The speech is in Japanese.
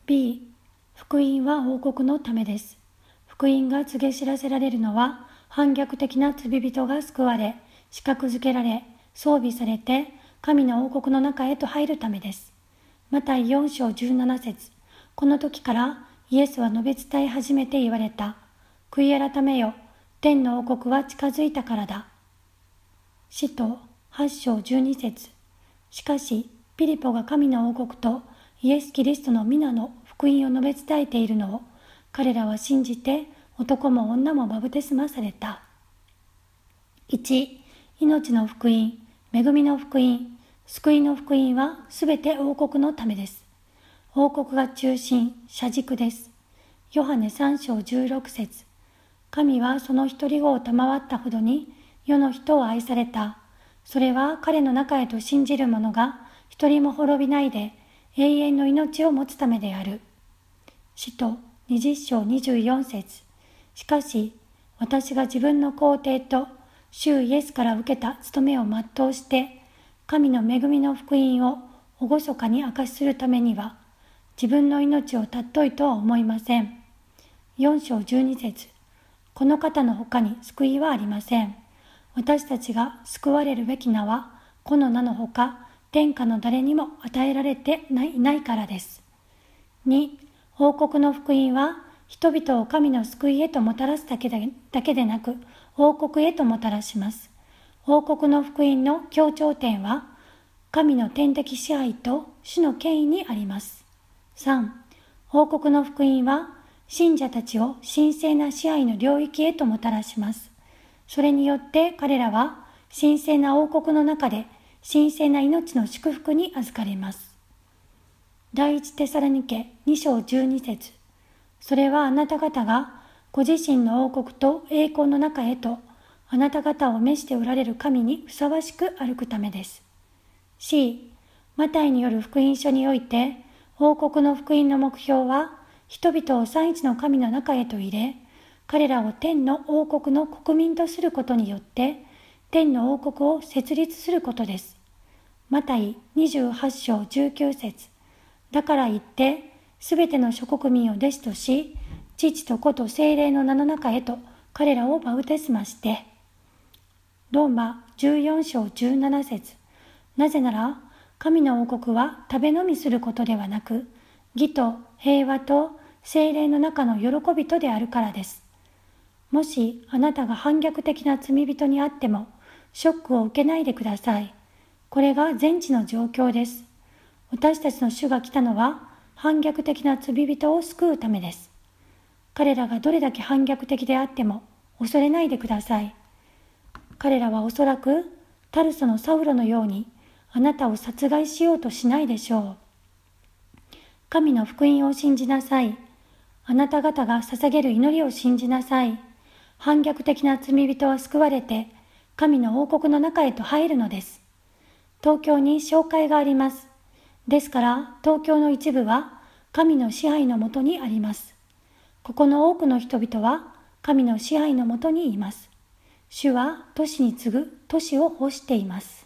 B、福音は王国のためです。福音が告げ知らせられるのは、反逆的な罪人が救われ、資格づけられ、装備されて、神の王国の中へと入るためです。マタイ4章17節。この時からイエスは述べ伝え始めて言われた。悔い改めよ、天の王国は近づいたからだ。使徒8章12節。しかし、ピリポが神の王国とイエス・キリストの皆の福音を述べ伝えているのを、彼らは信じて、男も女もバプテスマされた。1、命の福音、恵みの福音、救いの福音はすべて王国のためです。王国が中心、車軸です。ヨハネ3章16節。神はその一人子を賜ったほどに世の人を愛された。それは彼の中へと信じる者が一人も滅びないで永遠の命を持つためである。使徒20章24節。しかし、私が自分の皇帝と主イエスから受けた務めを全うして、神の恵みの福音を厳かに証しするためには、自分の命を尊いとは思いません。4章12節。この方の他に救いはありません。私たちが救われるべき名は、この名のほか、天下の誰にも与えられていないからです。2、王国の福音は、人々を神の救いへともたらすだけでなく、王国へともたらします。王国の福音の強調点は、神の天的支配と主の権威にあります。3、王国の福音は、信者たちを神聖な支配の領域へともたらします。それによって彼らは神聖な王国の中で神聖な命の祝福に預かれます。第一テサロニケ2章12節。それはあなた方がご自身の王国と栄光の中へとあなた方を召しておられる神にふさわしく歩くためです。C、マタイによる福音書において王国の福音の目標は人々を三一の神の中へと入れ、彼らを天の王国の国民とすることによって、天の王国を設立することです。マタイ28章19節。だから言って、すべての諸国民を弟子とし、父と子と聖霊の名の中へと彼らをバプテスマして。ローマ14章17節。なぜなら、神の王国は食べ飲みすることではなく、義と平和と聖霊の中の喜びとであるからです。もしあなたが反逆的な罪人にあっても、ショックを受けないでください。これが全地の状況です。私たちの主が来たのは、反逆的な罪人を救うためです。彼らがどれだけ反逆的であっても、恐れないでください。彼らはおそらく、タルソのサウロのように、あなたを殺害しようとしないでしょう。神の福音を信じなさい。あなた方が捧げる祈りを信じなさい。反逆的な罪人は救われて、神の王国の中へと入るのです。東京に教会があります。ですから、東京の一部は神の支配のもとにあります。ここの多くの人々は神の支配のもとにいます。主は都市に次ぐ都市を欲しています。